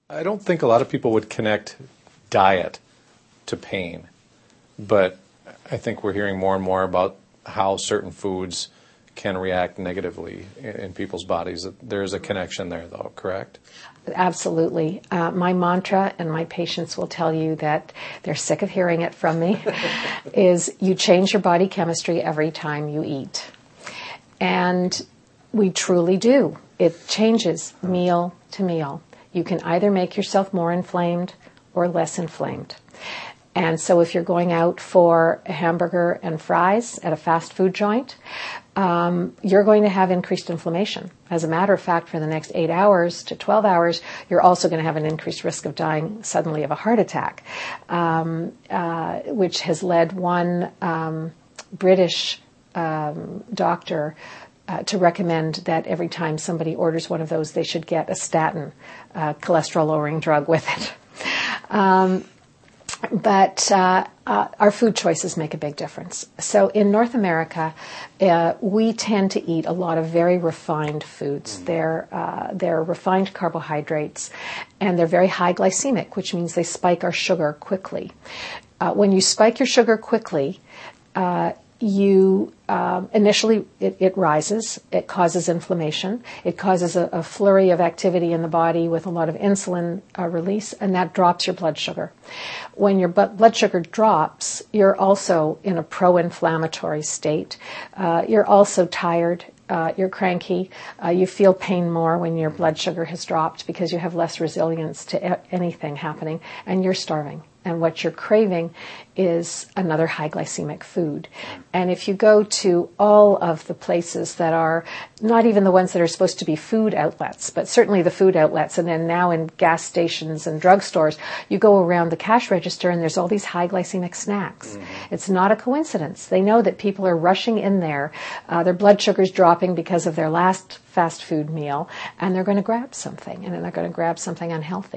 I don't think a lot of people would connect diet to pain, but I think we're hearing more and more about how certain foods can react negatively in people's bodies. There's a connection there, though, correct? Absolutely. My mantra, and my patients will tell you that they're sick of hearing it from me, is you change your body chemistry every time you eat. And we truly do. It changes meal to meal. You can either make yourself more inflamed or less inflamed. And so if you're going out for a hamburger and fries at a fast food joint, you're going to have increased inflammation. As a matter of fact, for the next 8 hours to 12 hours, you're also going to have an increased risk of dying suddenly of a heart attack, which has led one British doctor to recommend that every time somebody orders one of those, they should get a statin, cholesterol-lowering drug with it. But our food choices make a big difference. So in North America, we tend to eat a lot of very refined foods. They're refined carbohydrates, and they're very high glycemic, which means they spike our sugar quickly. When you spike your sugar quickly, initially it rises, it causes inflammation, it causes a flurry of activity in the body with a lot of insulin release, and that drops your blood sugar. When your blood sugar drops, you're also in a pro-inflammatory state. You're also tired. You're cranky. You feel pain more when your blood sugar has dropped because you have less resilience to anything happening, and you're starving. And what you're craving is another high glycemic food. And if you go to all of the places that are not even the ones that are supposed to be food outlets, but certainly the food outlets, and then now in gas stations and drugstores, you go around the cash register and there's all these high glycemic snacks. Mm-hmm. It's not a coincidence. They know that people are rushing in there, their blood sugar's dropping because of their last fast food meal, and they're going to grab something, and then they're going to grab something unhealthy.